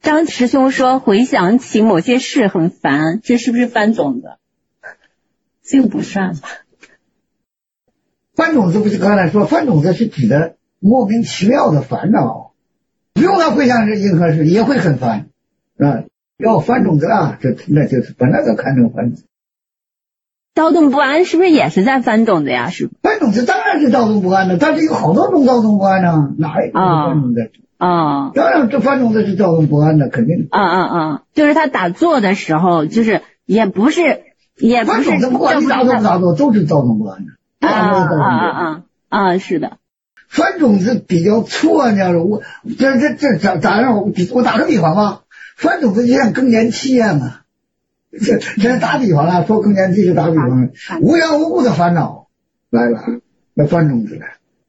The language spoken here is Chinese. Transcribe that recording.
张师兄说回想起某些事很烦，这是不是翻种子？这个不算吧。 翻种子不是刚才说，翻种子是指的莫名其妙的烦恼，不用他回想是任何事也会很烦啊。要翻种子啊，那就是本来就看成翻种子。 躁动不安是不是也是在翻种子呀？是不是？ 翻种子当然是躁动不安的，但是有好多种躁动不安呢，哪一种是翻种子？当然这翻种子是躁动不安的，肯定。 就是他打坐的时候，就是也不是翻种子，不管你打坐不打坐，都是躁动不安的。 是的。 翻种子比较错呢，我咋样？我打个比方吧，翻种子就像更年期一样啊。这打比方了，说更年期是打比方，无缘无故的烦恼来了，那翻种子了。